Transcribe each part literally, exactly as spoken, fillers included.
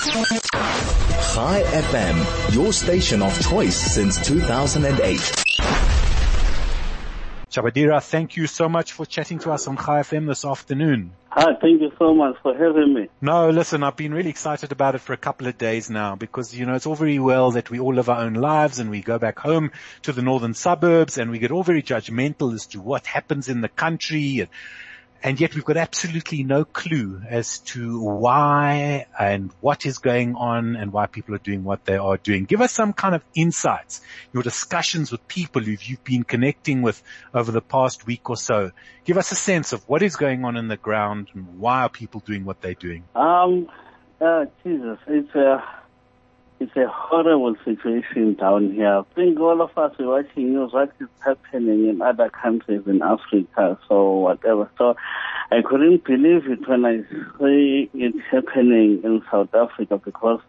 Chai F M, your station of choice since two thousand eight. Shabadira, thank you so much for chatting to us on Chai F M this afternoon. Hi, thank you so much for having me. No, listen, I've been really excited about it for a couple of days now because, you know, it's all very well that we all live our own lives and we go back home to the northern suburbs and we get all very judgmental as to what happens in the country, and And yet we've got absolutely no clue as to why and what is going on and why people are doing what they are doing. Give us some kind of insights, your discussions with people who you've been connecting with over the past week or so. Give us a sense of what is going on in the ground and why are people doing what they're doing. Um, uh, Jesus, it's a, it's a horrible situation down here. I think all of us are watching news, what is happening in other countries in Africa, so whatever. So I couldn't believe it when I see it happening in South Africa because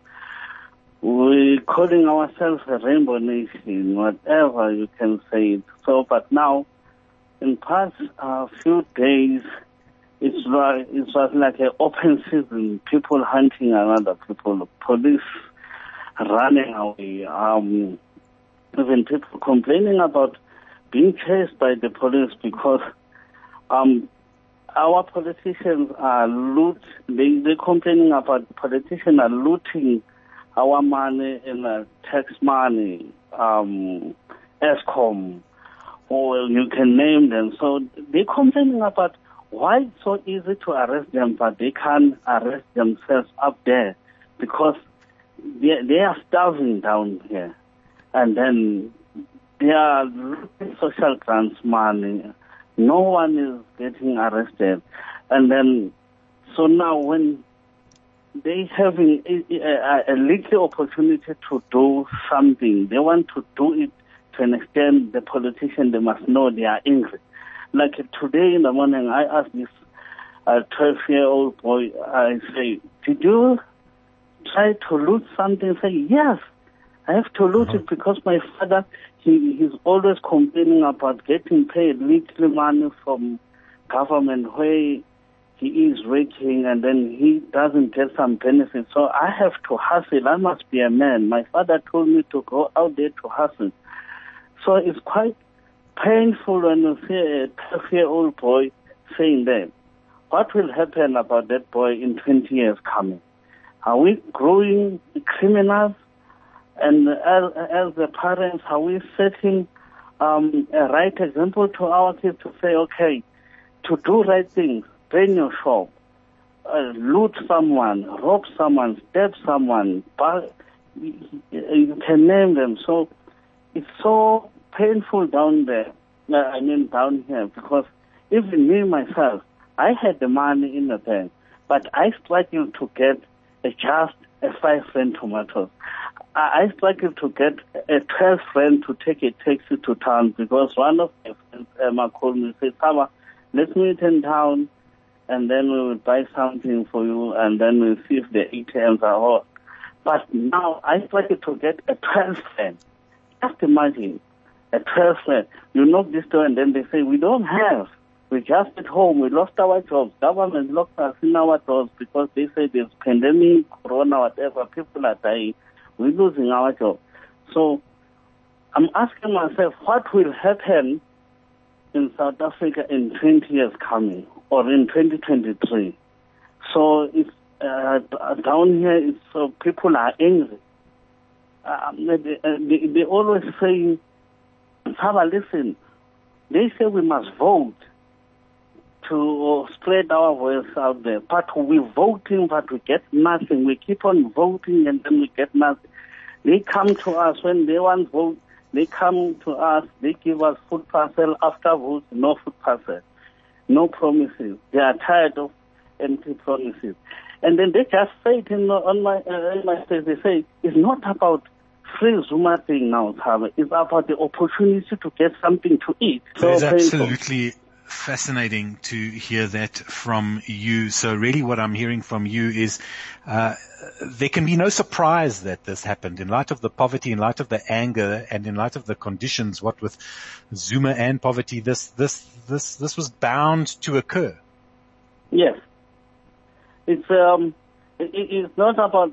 we're calling ourselves a rainbow nation, whatever you can say it. So, but now, in past uh, few days, it's like, it was like an open season, people hunting another people, police running away, um, even people complaining about being chased by the police because um, our politicians are loot. They they complaining about politicians are looting our money and uh, tax money, um, Eskom, or you can name them. So they complaining about why it's so easy to arrest them, but they can't arrest themselves up there because They, they are starving down here, and then they are losing social grants money. No one is getting arrested, and then so now when they having a, a, a little opportunity to do something, they want to do it to an extent. The politician, they must know they are angry. Like today in the morning, I asked this twelve-year-old uh, boy. I say, "Did you try to loot something?" Say, "Yes, I have to loot uh-huh. it because my father, he he's always complaining about getting paid little money from government where he is working and then he doesn't get some benefits. So I have to hustle. I must be a man. My father told me to go out there to hustle." So it's quite painful when you see a twelve-year-old boy saying that. What will happen about that boy in twenty years coming? Are we growing criminals? And as, as the parents, are we setting um, a right example to our kids to say, okay, to do right things, drain your shop, uh, loot someone, rob someone, stab someone, but you can name them. So it's so painful down there, uh, I mean down here, because even me myself, I had the money in the bank, but I struggled to get a just a five rand tomatoes. I, I struggled to get a twelve rand to take a taxi to town because one of my friends, Emma, called me and said, "Saba, let's meet in town and then we will buy something for you and then we'll see if the A T Ms are hot." But now I struggled to get a twelve rand. Just imagine, a twelve rand. You knock this door and then they say, "We don't have. We're just at home. We lost our jobs. Government locked us in our jobs because they say there's pandemic, corona, whatever. People are dying. We're losing our job." So I'm asking myself, what will happen in South Africa in twenty years coming or in twenty twenty-three? So it's uh, down here, it's, so people are angry. Um, they, they, they always say, "Saba, listen, they say we must vote to spread our voice out there. But we're voting, but we get nothing. We keep on voting and then we get nothing." They come to us when they want vote. They come to us. They give us food parcel. After vote, no food parcel, no promises. They are tired of empty promises. And then they just say it in, on my, uh, in my face. They say it's not about free Zuma thing now, Thabe. It's about the opportunity to get something to eat. So it's absolutely fascinating to hear that from you. So really what I'm hearing from you is uh, there can be no surprise that this happened in light of the poverty, in light of the anger, and in light of the conditions, what with Zuma and poverty, this this this this was bound to occur. Yes. It's um it, it's not about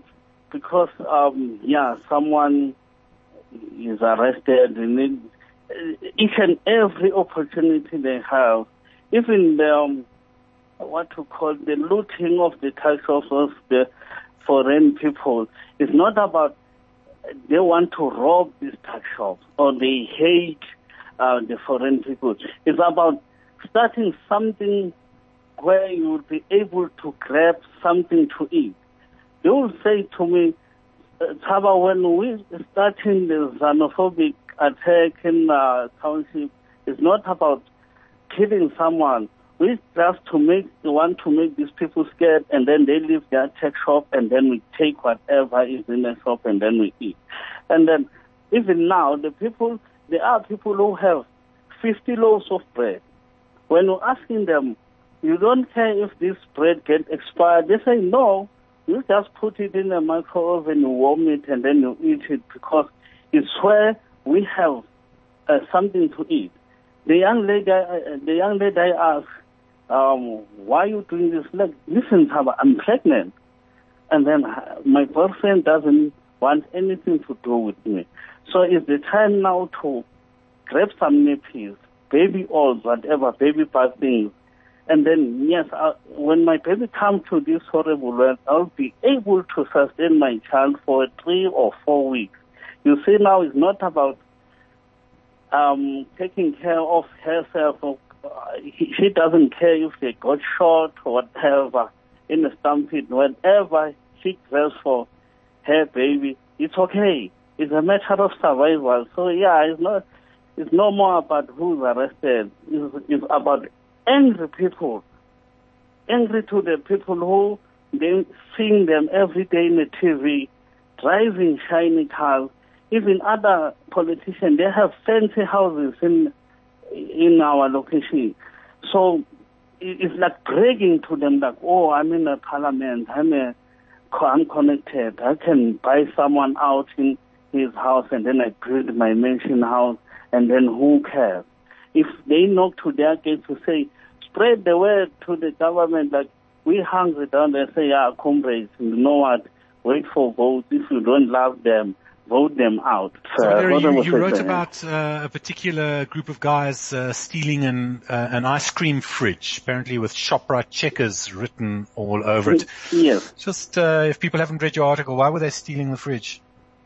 because, um, yeah, someone is arrested, they need each and every opportunity they have, even the, um, what to call the looting of the tax of the foreign people. It's not about they want to rob these tax shops or they hate uh, the foreign people. It's about starting something where you will be able to grab something to eat. They will say to me, Taba, when we starting the xenophobic attack in uh, township, it's not about killing someone. We just to make want to make these people scared, and then they leave their tech shop, and then we take whatever is in the shop, and then we eat. And then even now, the people, there are people who have fifty loaves of bread. When you're asking them, you don't care if this bread gets expired, they say no. You just put it in the microwave and you warm it and then you eat it because it's where we have uh, something to eat. The young lady, uh, the young lady asked, um, why are you doing this? Like, listen, I'm pregnant. And then my boyfriend doesn't want anything to do with me. So it's the time now to grab some nappies, baby oils, whatever, baby bath things. And then, yes, I, when my baby comes to this horrible world, I'll be able to sustain my child for three or four weeks. You see, now it's not about um, taking care of herself. Or, uh, he, she doesn't care if they got shot or whatever in a stampede. Whatever she cares for her baby, it's okay. It's a matter of survival. So, yeah, it's not. It's no more about who's arrested. It's, it's about angry people, angry to the people who they seeing them every day in the T V, driving shiny cars. Even other politicians, they have fancy houses in in our location. So it's like bragging to them, like, oh, I'm in a parliament, I'm a, I'm connected, I can buy someone out in his house and then I build my mansion house, and then who cares? If they knock to their gate to say, spread the word to the government that we hungry down there, say, yeah, comrades, you know what, wait for votes. If you don't love them, vote them out. So, uh, you, you wrote about uh, a particular group of guys uh, stealing an, uh, an ice cream fridge, apparently with ShopRite Checkers written all over it. Yes. Just uh, if people haven't read your article, why were they stealing the fridge?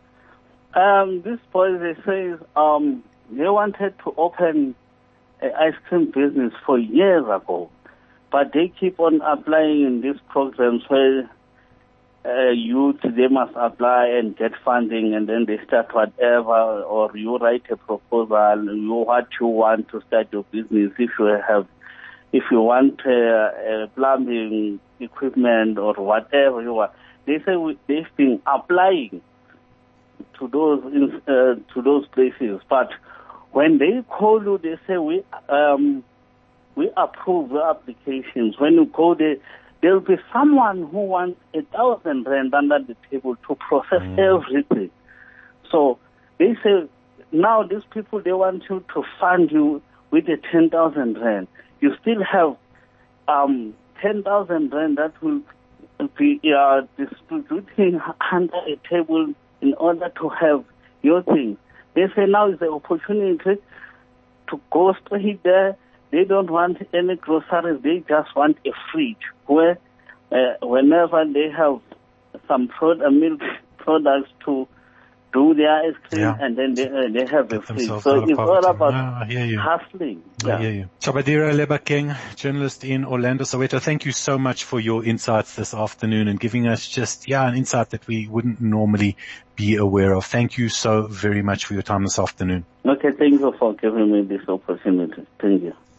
Um, this boy, they say, um, they wanted to open an ice cream business for years ago, but they keep on applying in these programs where uh, youth, they must apply and get funding, and then they start whatever, or you write a proposal, you what you want to start your business. If you have, if you want uh, uh, plumbing equipment or whatever you want, they say we, they've been applying to those uh, to those places, but when they call you, they say we um, we approve your applications. When you go there, there will be someone who wants a thousand rand under the table to process mm. everything. So they say now these people, they want you to fund you with a ten thousand rand. You still have um, ten thousand rand that will be uh, distributing under a table in order to have your things. They say now is the opportunity to go straight there. They don't want any groceries. They just want a fridge where uh, whenever they have some product, milk products to do their ice cream, yeah. and then they, uh, they have a fridge. So it's all about no, I hear you. hustling. I yeah. hear you. Chabadira Lebakeng, journalist in Orlando, Soweto, thank you so much for your insights this afternoon and giving us just, yeah, an insight that we wouldn't normally be aware of. Thank you so very much for your time this afternoon. Okay, thank you for giving me this opportunity. Thank you.